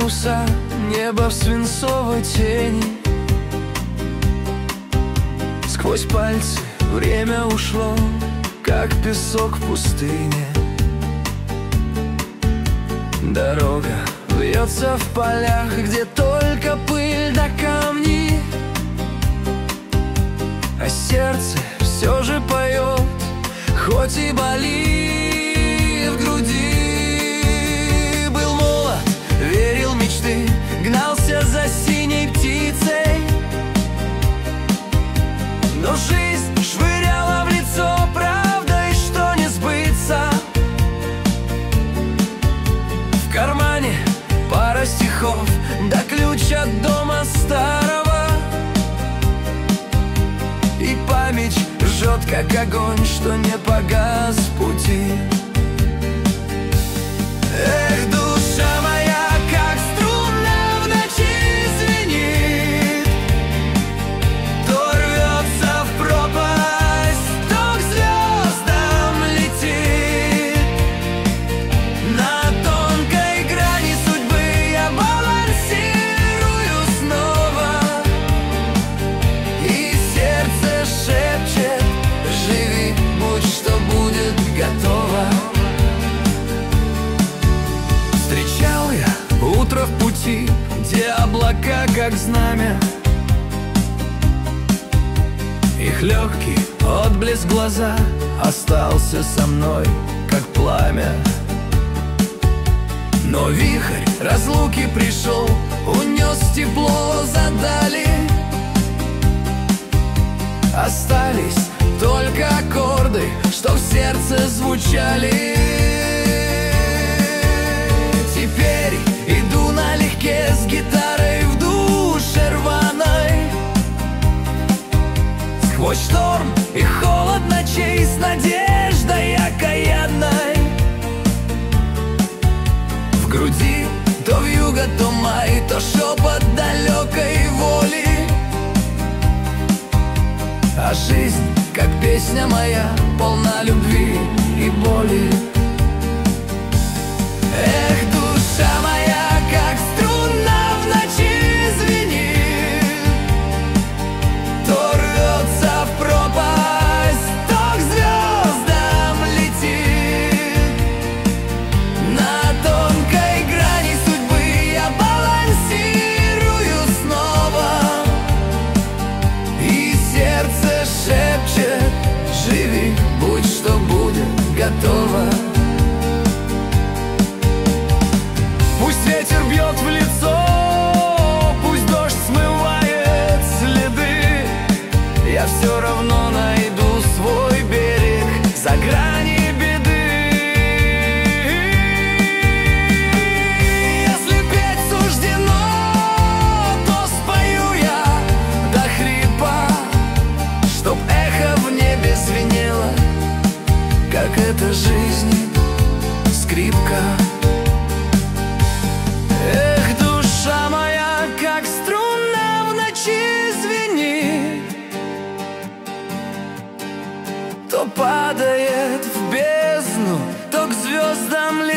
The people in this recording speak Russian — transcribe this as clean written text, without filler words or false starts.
паруса, небо в свинцовой тени. Сквозь пальцы время ушло, как песок в пустыне. Дорога вьется в полях, где только пыль да камни, а сердце все же поет, хоть и болит в груди. Был молод, верил в мечты, гнался за синей птицей, но жизнь швыряла в лицо правдой, что не сбыться. В кармане пара стихов, да ключ от дома старого, и память жжет, как огонь, что не погас в пути. Эх, душа моя, как струна в ночи звенит, то рвется в пропасть, то к звездам летит. На тонкой грани судьбы я балансирую снова, и сердце шепчет: живи, будь что будет, готово. Встречал я утро в пути, где облака как знамя, их легкий отблеск глаза остался со мной, как пламя. Но вихрь разлуки пришел, унес тепло за дали. Остались только аккорды, что в сердце звучали. Теперь иду налегке с гитарой в душе рваной, сквозь шторм и холод ночей, с надеждой окаянной. В груди то вьюга, то май, то шепот далекой воли, а жизнь, как песня моя, полна любви и боли. Эх, душа моя, как струна в ночи звенит, то рвется в пропасть, то к звездам летит. На тонкой грани судьбы я балансирую снова, и сердце шепчет: живи, будь что будет, готово. Пусть ветер бьет в лицо, пусть дождь смывает следы, я все равно найду свой берег за грани беды. Если петь суждено, то спою я до хрипа, чтоб эхо в небе звенело, как эта жизнь скрипка. Эх, душа моя, как струна в ночи звенит, то падает в бездну, то к звездам летит.